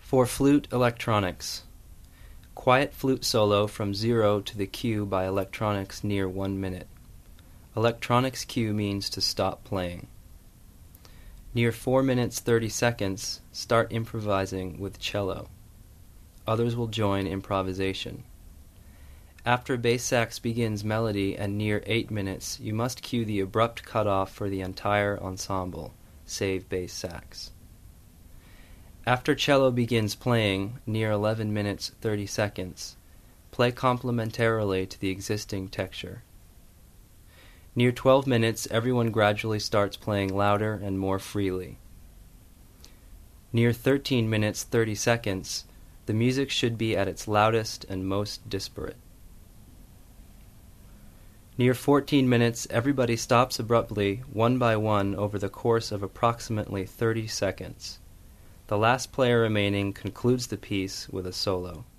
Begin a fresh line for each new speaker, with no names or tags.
For flute electronics. Quiet flute solo from 0 to the cue by electronics near 1 minute. Electronics cue means to stop playing. Near 4 minutes 30 seconds, start improvising with cello. Others will join improvisation. After bass sax begins melody and near 8 minutes, you must cue the abrupt cutoff for the entire ensemble, save bass sax. After cello begins playing, near 11 minutes 30 seconds, play complementarily to the existing texture. Near 12 minutes, everyone gradually starts playing louder and more freely. Near 13 minutes 30 seconds, the music should be at its loudest and most disparate. Near 14 minutes, everybody stops abruptly, one by one, over the course of approximately 30 seconds. The last player remaining concludes the piece with a solo.